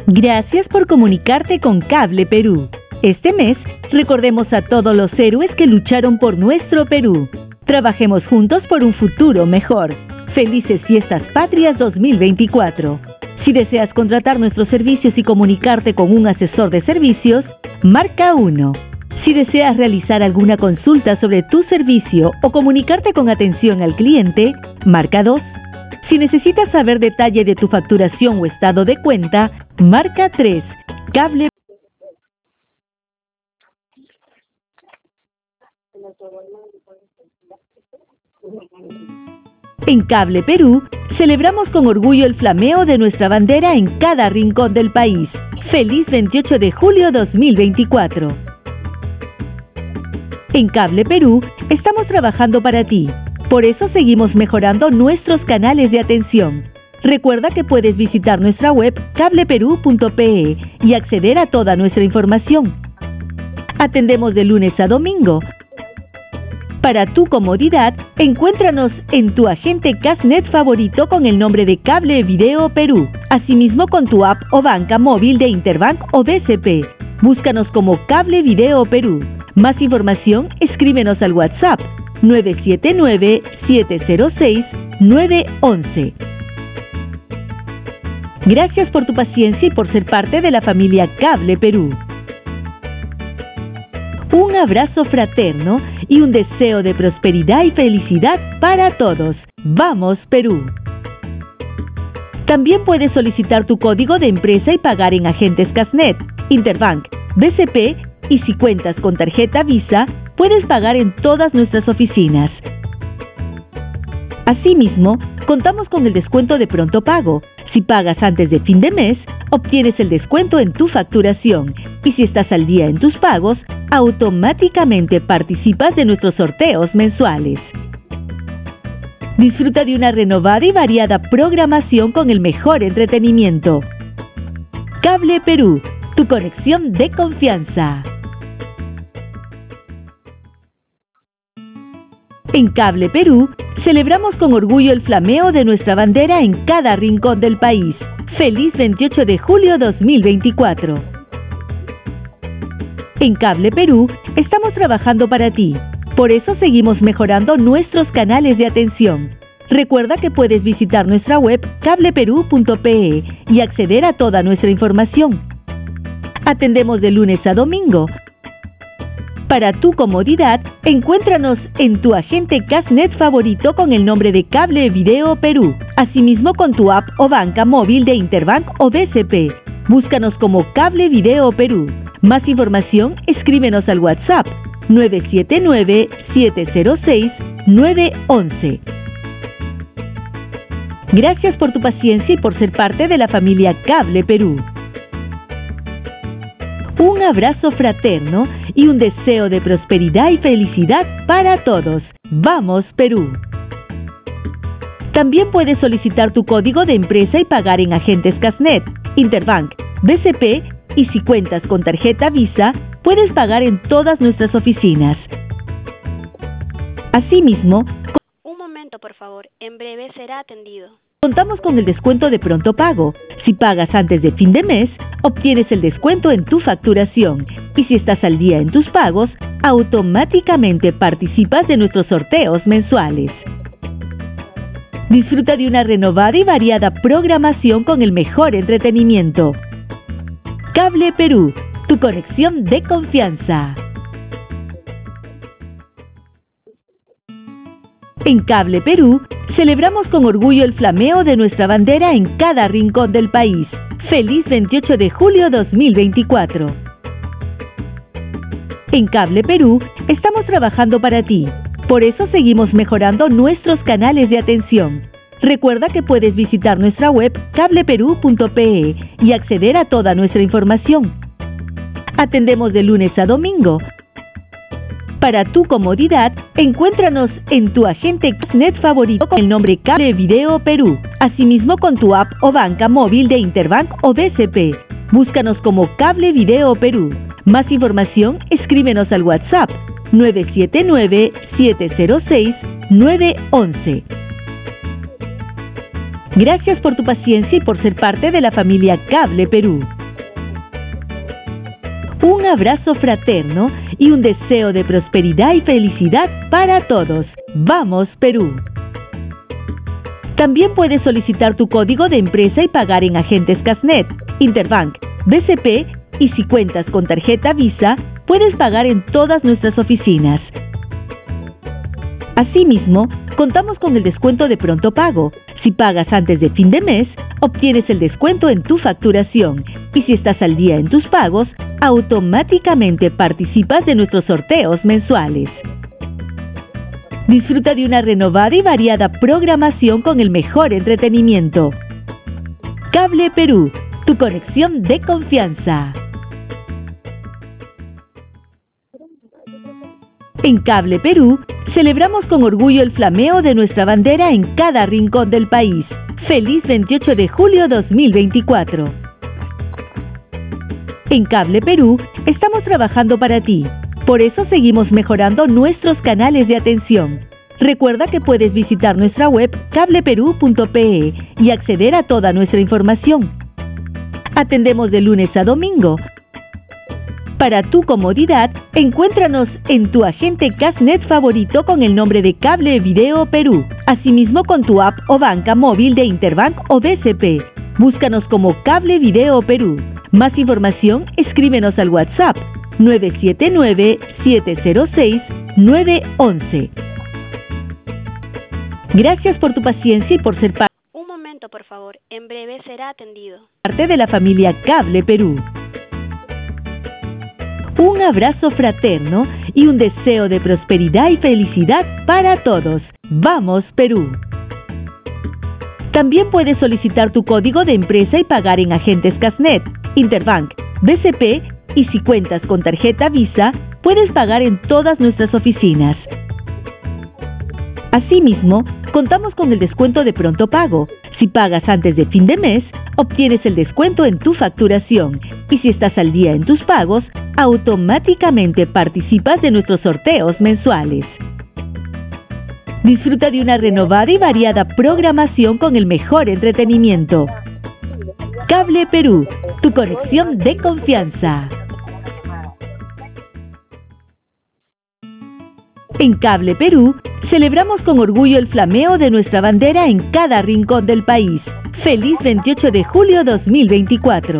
Gracias por comunicarte con Cable Perú. Este mes, recordemos a todos los héroes que lucharon por nuestro Perú. Trabajemos juntos por un futuro mejor. Felices Fiestas Patrias 2024. Si deseas contratar nuestros servicios y comunicarte con un asesor de servicios, marca 1. Si deseas realizar alguna consulta sobre tu servicio o comunicarte con atención al cliente, marca 2. Si necesitas saber detalle de tu facturación o estado de cuenta, marca 3. Cable. En Cable Perú, celebramos con orgullo el flameo de nuestra bandera en cada rincón del país. ¡Feliz 28 de julio 2024! En Cable Perú, estamos trabajando para ti. Por eso seguimos mejorando nuestros canales de atención. Recuerda que puedes visitar nuestra web cableperú.pe y acceder a toda nuestra información. Atendemos de lunes a domingo. Para tu comodidad, encuéntranos en tu agente Cashnet favorito con el nombre de Cable Video Perú. Asimismo con tu app o banca móvil de Interbank o BCP. Búscanos como Cable Video Perú. Más información, escríbenos al WhatsApp 979-706-911. Gracias por tu paciencia y por ser parte de la familia Cable Perú. Un abrazo fraterno y un deseo de prosperidad y felicidad para todos. ¡Vamos, Perú! También puedes solicitar tu código de empresa y pagar en agentes Cashnet, Interbank, BCP y si cuentas con tarjeta Visa, puedes pagar en todas nuestras oficinas. Asimismo, contamos con el descuento de pronto pago. Si pagas antes de fin de mes, obtienes el descuento en tu facturación. Y si estás al día en tus pagos, automáticamente participas de nuestros sorteos mensuales. Disfruta de una renovada y variada programación con el mejor entretenimiento. Cable Perú, tu conexión de confianza. En Cable Perú, celebramos con orgullo el flameo de nuestra bandera en cada rincón del país. ¡Feliz 28 de julio 2024! En Cable Perú, estamos trabajando para ti. Por eso seguimos mejorando nuestros canales de atención. Recuerda que puedes visitar nuestra web cableperú.pe y acceder a toda nuestra información. Atendemos de lunes a domingo. Para tu comodidad, encuéntranos en tu agente Cashnet favorito con el nombre de Cable Video Perú. Asimismo con tu app o banca móvil de Interbank o BCP. Búscanos como Cable Video Perú. Más información, escríbenos al WhatsApp 979-706-911. Gracias por tu paciencia y por ser parte de la familia Cable Perú. Un abrazo fraterno y un deseo de prosperidad y felicidad para todos. ¡Vamos, Perú! También puedes solicitar tu código de empresa y pagar en agentes Cashnet, Interbank, BCP y si cuentas con tarjeta Visa, puedes pagar en todas nuestras oficinas. Asimismo, un momento, por favor. En breve será atendido. Contamos con el descuento de pronto pago. Si pagas antes de fin de mes, obtienes el descuento en tu facturación. Y si estás al día en tus pagos, automáticamente participas de nuestros sorteos mensuales. Disfruta de una renovada y variada programación con el mejor entretenimiento. Cable Perú, tu conexión de confianza. En Cable Perú, celebramos con orgullo el flameo de nuestra bandera en cada rincón del país. ¡Feliz 28 de julio 2024! En Cable Perú, estamos trabajando para ti. Por eso seguimos mejorando nuestros canales de atención. Recuerda que puedes visitar nuestra web cableperú.pe y acceder a toda nuestra información. Atendemos de lunes a domingo. Para tu comodidad, encuéntranos en tu agente Cashnet favorito con el nombre Cable Video Perú. Asimismo con tu app o banca móvil de Interbank o BCP. Búscanos como Cable Video Perú. Más información, escríbenos al WhatsApp 979-706-911. Gracias por tu paciencia y por ser parte de la familia Cable Perú. Un abrazo fraterno y un deseo de prosperidad y felicidad para todos. ¡Vamos, Perú! También puedes solicitar tu código de empresa y pagar en agentes Casnet, Interbank, BCP y si cuentas con tarjeta Visa, puedes pagar en todas nuestras oficinas. Asimismo, contamos con el descuento de pronto pago. Si pagas antes de fin de mes, obtienes el descuento en tu facturación y si estás al día en tus pagos, automáticamente participas de nuestros sorteos mensuales. Disfruta de una renovada y variada programación con el mejor entretenimiento. Cable Perú, tu conexión de confianza. En Cable Perú, celebramos con orgullo el flameo de nuestra bandera en cada rincón del país. ¡Feliz 28 de julio 2024! En Cable Perú, estamos trabajando para ti. Por eso seguimos mejorando nuestros canales de atención. Recuerda que puedes visitar nuestra web cableperú.pe y acceder a toda nuestra información. Atendemos de lunes a domingo. Para tu comodidad, encuéntranos en tu agente Casnet favorito con el nombre de Cable Video Perú. Asimismo con tu app o banca móvil de Interbank o BCP. Búscanos como Cable Video Perú. Más información, escríbenos al WhatsApp 979-706-911. Gracias por tu paciencia y por ser Un momento, por favor. En breve será atendido. parte de la familia Cable Perú. Un abrazo fraterno y un deseo de prosperidad y felicidad para todos. ¡Vamos, Perú! También puedes solicitar tu código de empresa y pagar en agentes Casnet, Interbank, BCP y si cuentas con tarjeta Visa, puedes pagar en todas nuestras oficinas. Asimismo, contamos con el descuento de pronto pago. Si pagas antes de fin de mes, obtienes el descuento en tu facturación y si estás al día en tus pagos, automáticamente participas de nuestros sorteos mensuales. Disfruta de una renovada y variada programación con el mejor entretenimiento. Cable Perú, tu conexión de confianza. En Cable Perú, celebramos con orgullo el flameo de nuestra bandera en cada rincón del país. ¡Feliz 28 de julio 2024!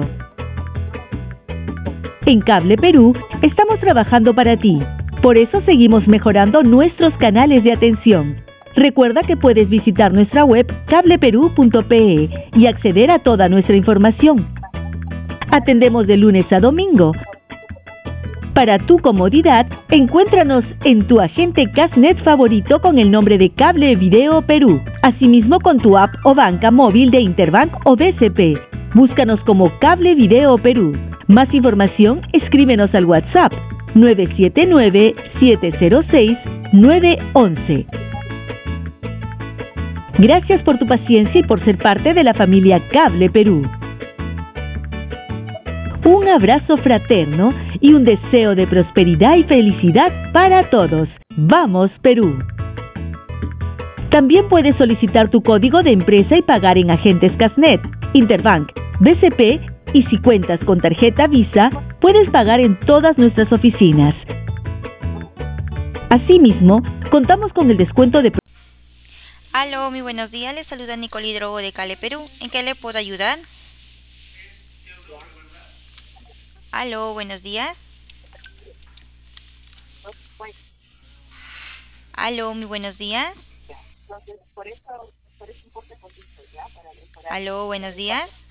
En Cable Perú, estamos trabajando para ti. Por eso seguimos mejorando nuestros canales de atención. Recuerda que puedes visitar nuestra web cableperú.pe y acceder a toda nuestra información. Atendemos de lunes a domingo. Para tu comodidad, encuéntranos en tu agente Casnet favorito con el nombre de Cable Video Perú. Asimismo con tu app o banca móvil de Interbank o BCP. Búscanos como Cable Video Perú. Más información, escríbenos al WhatsApp 979-706-911. Gracias por tu paciencia y por ser parte de la familia Cable Perú. Un abrazo fraterno y un deseo de prosperidad y felicidad para todos. ¡Vamos, Perú! También puedes solicitar tu código de empresa y pagar en agentes Casnet, Interbank, BCP y si cuentas con tarjeta Visa, puedes pagar en todas nuestras oficinas. Asimismo, contamos con el descuento de... Aló, muy buenos días. Les saluda Nicole Hidrogo de Cable Perú. ¿En qué le puedo ayudar? Aló, buenos días. Aló, muy buenos días. Aló, buenos días.